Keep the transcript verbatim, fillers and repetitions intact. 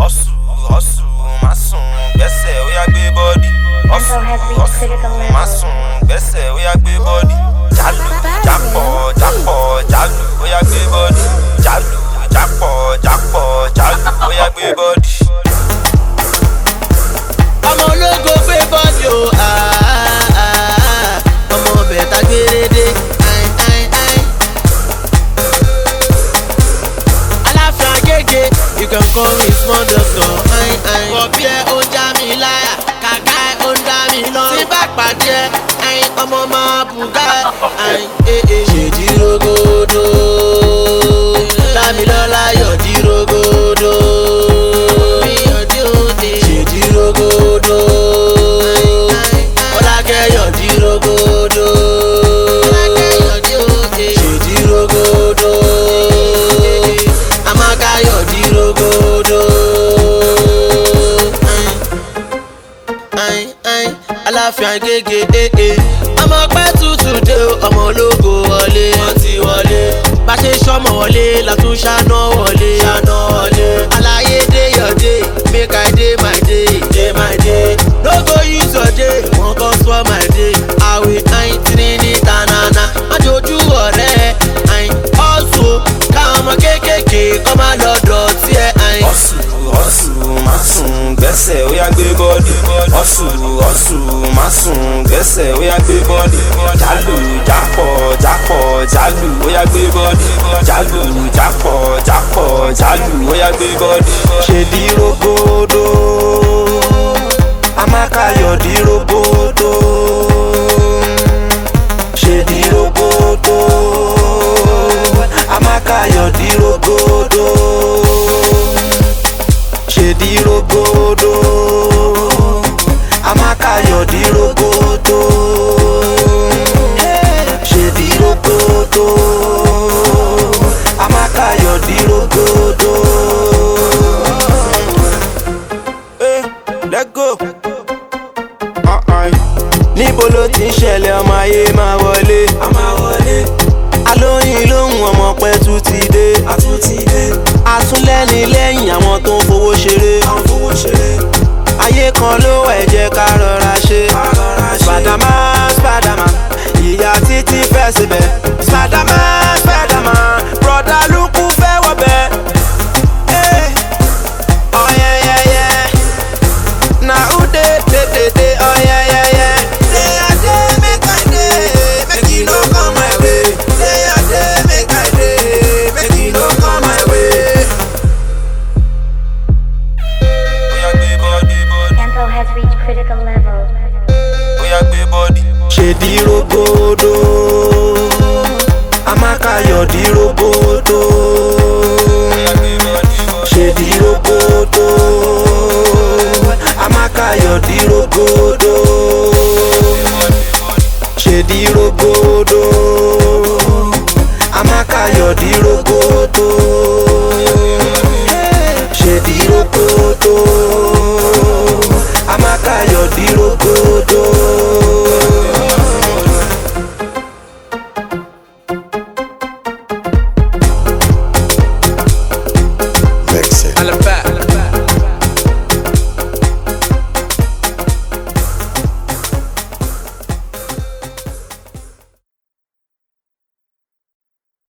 hustle, hustle, má sùn gbẹ́sẹ̀ ó yá gbé bọ́dì. Hustle, hustle, má sùn gbẹ́sẹ̀ ó yá gbé bọ́dì. Jálù, jápọ̀, jápọ̀, jálù ó yá gbé bọ́dì. Jálù, jápọ̀, jápọ̀, jálù ó yá gbé bọ́dì. Ọmọ ológo gbé bọ́dì o, ọmọ bẹ̀ta gbérédé. Aláfíà gègé, you can call me small doctor. Bọ̀bí ẹ ó ń já mi láyà, kàkà ẹ ó ń dá mi lọ. Tí bá pàdé ẹ, ọmọ máa bùgá ẹ. Ṣèjì rogodo, Dámilọ́lá yọ̀dí rogodo. Ṣèjì rogodo, Ọlákẹ́ yọ̀dí rogodo. Ṣèjì rogodo, Amaka yọ̀dí rogodo. Aláfíà gègé ọmọ pẹ́ tútù dé ọmọ ológo wọlé wọ́n ti wọlé. Bá ṣe sọ́mọ wọlé látún ṣáná wọlé ṣáná wọlé. Aláyé dé your day, make I dey my day, dey my day. No go use your day, wọ́n kọ́ sọ my day. Àwẹ̀ àyìn tí ní tanana, má jojú ọ̀rẹ́ àyìn. Ọ̀sùn káwọn ọmọ kéékèèké kọ́ máa lọ dọ̀tí ẹ̀ àyìn. Hustle, hustle, má sùn gbẹ́sẹ̀ ó yá gbé bọ́dì. Hustle, hustle, má sùn gbẹ́sẹ̀ ó yá gbé bọ́dì. Jálù, jápọ̀, jápọ̀, jálù ó yá gbé bọ́dì. Jálù, jápọ̀, jápọ̀, jálù ó yá gbé bọ́dì. Ṣèdí rogodo, Amaka yọ̀dí rogodo. Ṣèdí rogodo, Amaka yọ̀dí rogodo. Ṣèdí rogodo, Amaka yọ̀dí rogodo. Ṣèdí rogodo, Amaka yọ̀dí rogodo. Eh, let go. Níbo ló ti ń ṣẹlẹ̀ ọmọ ayé máa wọlé? A máa wọlé. Alóyin lóhùn ọmọ pẹ́ tún ti dé. A tún ti dé. Atúnlẹ́ni lẹ́yìn àwọn tó ń fowó ṣeré. Àwọn fowó ṣeré. Ayé kan ló wà ẹ jẹ́ ká rọra ṣe. Spiderman, Spiderman, ìyá títí fẹ́ síbẹ̀. Spiderman, Spiderman, broda lukú fẹ́ wọbẹ̀. Oh yeah yeah yeah, na who dey dey dey dey. Oh yeah yeah yeah, say I dey make I dey, make you no come my way. Say I dey make I dey, make you no come my way. Oya gbé bọ́dì bọ́dì. Tempo has reached critical level. Oya gbé bọ́dì. Ṣèdí rogodo, Amaka yọ̀dí rogodo.